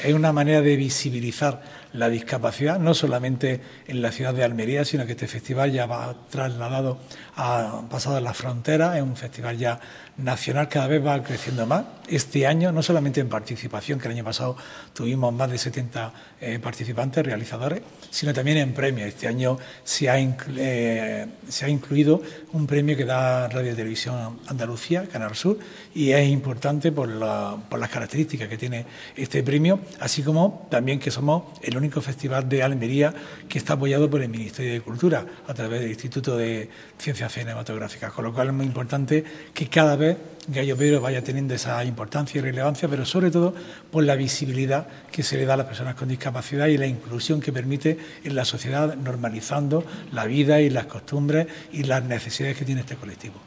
es una manera de visibilizar la discapacidad, no solamente en la ciudad de Almería, sino que este festival ya va trasladado, ha pasado a las fronteras, es un festival ya nacional, cada vez va creciendo más. Este año, no solamente en participación, que el año pasado tuvimos más de 70 participantes, realizadores, sino también en premios. Este año se ha incluido un premio que da Radio y Televisión Andalucía, Canal Sur, y es importante por las características que tiene este premio, así como también que somos el único festival de Almería que está apoyado por el Ministerio de Cultura a través del Instituto de Ciencias Cinematográficas, con lo cual es muy importante que cada vez Gallo Pedro vaya teniendo esa importancia y relevancia, pero sobre todo por la visibilidad que se le da a las personas con discapacidad y la inclusión que permite en la sociedad, normalizando la vida y las costumbres y las necesidades que tiene este colectivo.